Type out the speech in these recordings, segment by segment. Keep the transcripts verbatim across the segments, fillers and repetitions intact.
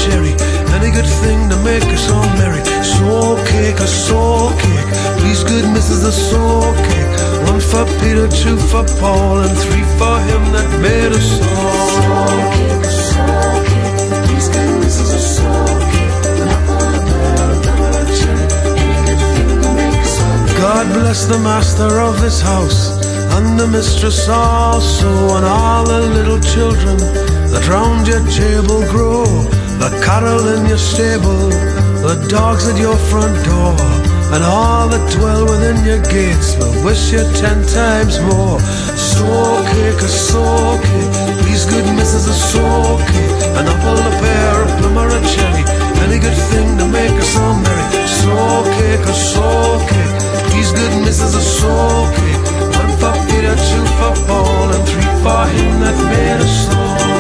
cherry, any good thing to make us all merry. Soul cake, a soul cake, please good missus a soul cake. One for Peter, two for Paul, and three for him that made us all. Soul cake, a soul cake, please good missus a soul cake. An apple, a pear, a plum, or a cherry, any good thing to make us all merry. God bless the master of this house, and the mistress also, and all the little children that round your table grow, the cattle in your stable, the dogs at your front door, and all that dwell within your gates will wish you ten times more. Soul cake, a soul cake, please good missus a soul cake. An apple, a pear, a plum, or a cherry, any good thing to make us all merry. Soul cake, a soul cake, please good missus a soul cake. One for Peter, two for Paul, and three for him that made us all.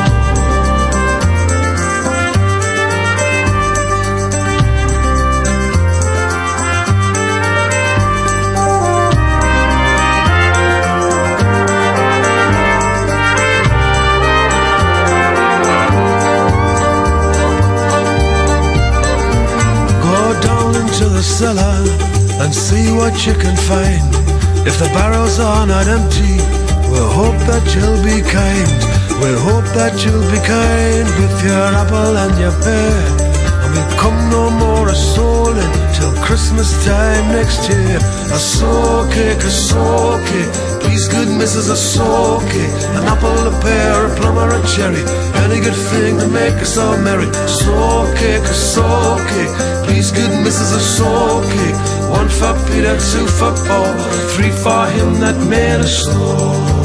To the cellar and see what you can find. If the barrels are not empty, we'll hope that you'll be kind. We'll hope that you'll be kind with your apple and your pear, and we'll come no more a souling till Christmas time next year. A soul cake, a soul cake, please good missus a soul cake. An apple, a pear, a plum, or a cherry, any good thing to make us all merry. Soul cake, a soul cake, please good missus a soul cake. One for Peter, two for Paul, three for him that made us all.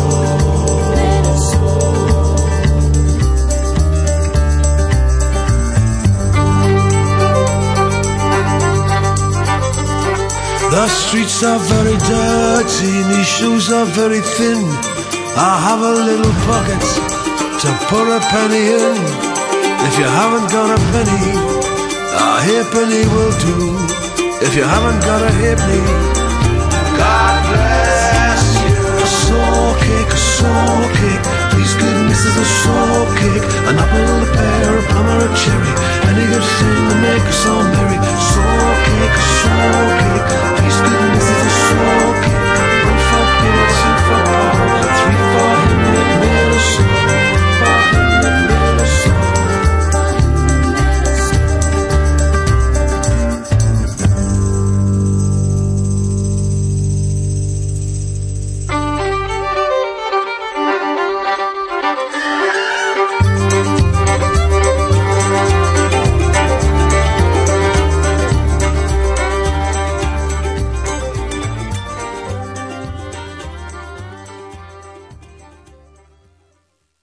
The streets are very dirty, these shoes are very thin. I have a little pocket to put a penny in. If you haven't got a penny, a halfpenny will do. If you haven't got a halfpenny, God bless you. A soul cake, a soul cake, please good missus a soul cake. An apple, a pear,